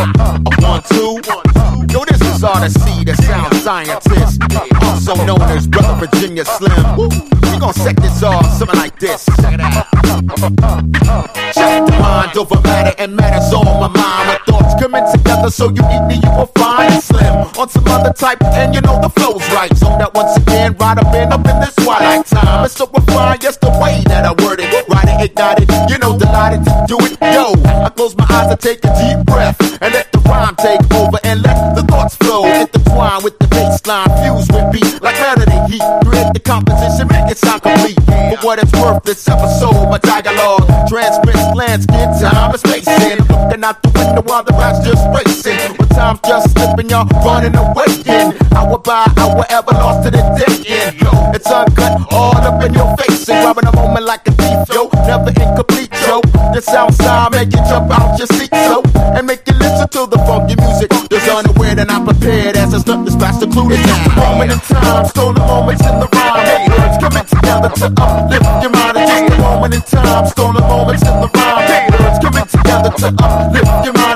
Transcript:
1, 2. Yo, this is R.C, the sound scientist, also known as Brother Virginia Slim. We gon' set this off something like this. Check it out. Check the mind over matter, and matter's on my mind. When thoughts coming together, so you eat me, you will find Slim on some other type, and you know the flow's right. So that once again, right up in this twilight time. It's so refined, yes, the way that I word it. Right and ignited, you know, delighted to do it. Yo, I close my eyes and take a deep breath, and let the rhyme take over, and let the thoughts flow. Intertwine with the bass line, fuse with beat like melody heat. Create the composition, make it sound complete. For what it's worth, this episode, my dialogue transmits landscape, time and space in. Looking out the window while the rocks just racing. But time's just slipping, y'all running away in. Hour by hour, ever lost to the dead end. It's uncut, all up in your face, and grabbing a moment like a thief, yo. Never incomplete, yo. The sound sound make you jump out your seat, so and make you listen to the funky music. There's unaware and I'm prepared as it's nothing splash the clue. It's just a moment in time, stolen moments in the rhyme. Hey, it's coming together to uplift your mind. It's just a moment in time, stolen moments in the rhyme. Hey, it's coming together to uplift your mind.